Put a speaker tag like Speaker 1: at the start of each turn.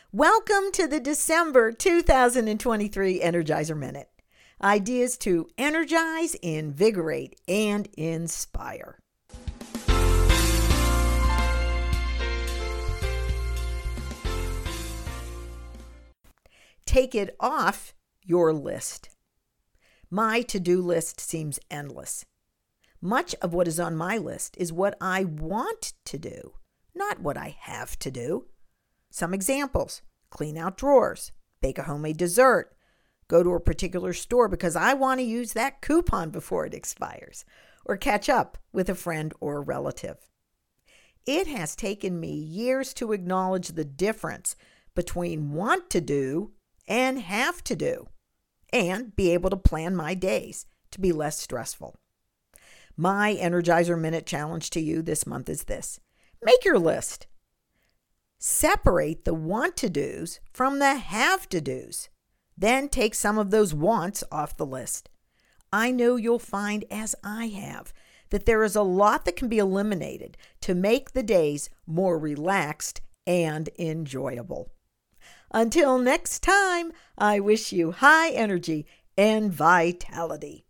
Speaker 1: Welcome to the December 2023 Energizer Minute. Ideas to energize, invigorate, and inspire. Take it off your list. My to-do list seems endless. Much of what is on my list is what I want to do, not what I have to do. Some examples: clean out drawers, bake a homemade dessert, go to a particular store because I want to use that coupon before it expires, or catch up with a friend or a relative. It has taken me years to acknowledge the difference between want to do and have to do, and be able to plan my days to be less stressful. My Energizer Minute challenge to you this month is this: make your list. Separate the want-to-dos from the have-to-dos. Then take some of those wants off the list. I know you'll find, as I have, that there is a lot that can be eliminated to make the days more relaxed and enjoyable. Until next time, I wish you high energy and vitality.